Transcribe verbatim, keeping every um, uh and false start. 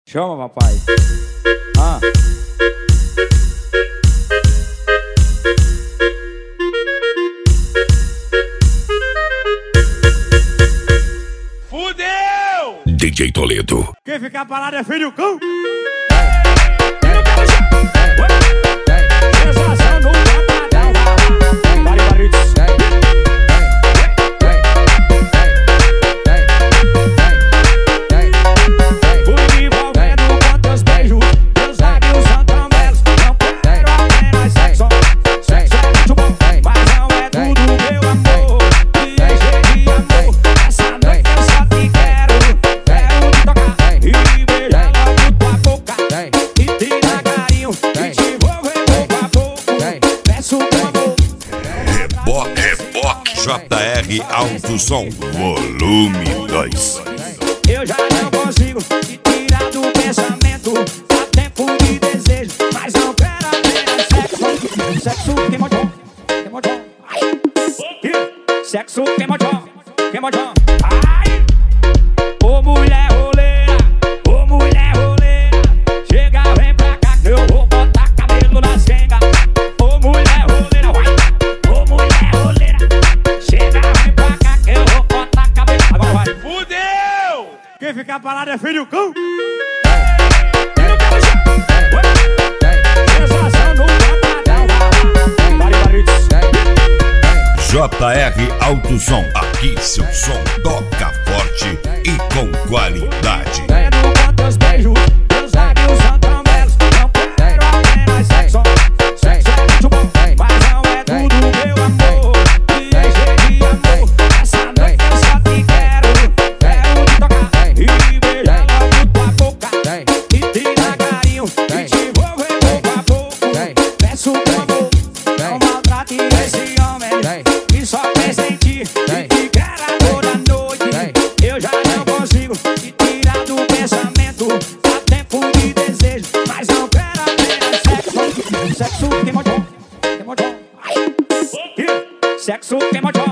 Chama, papai. Ah. Fudeu! D J Toledo. Quem ficar parado é filho do cão. J R Alto Som, volume dois. Eu já não consigo te tirar do pensamento. Há tempo de desejo, mas não quero apenas sexo. Sexo queima o chão, queima o chão. Ai! Sexo queima o chão, queima o chão. Ai! Ô mulher roleira, ô mulher roleira, chega, vem pra cá que eu vou botar cabelo na senga. Ô mulher roleira, vai! Ô mulher roleira, chega, vem pra cá que eu vou botar cabelo. Agora vai! Fudeu! Quem ficar parado é filho do cão. J R Alto Som, aqui seu som toca forte e com qualidade. Quero com teus beijos, teus lábios são tão belos. Não quero apenas sexo, sexo é muito bom, mas não é tudo meu amor. Me enche de amor, essa noite eu só te quero. Quero te tocar e beijar logo tua boca, e te dar carinho, e te envolver pouco a pouco. Peço por amor, não maltrate esse homem que só pensa em ti, e te quer toda noite. Eu já não consigo te tirar do pensamento. Há tempo de desejo, mas não quero apenas sexo. Sexo queima o chão, queima o chão. Ai! Sexo queima o chão.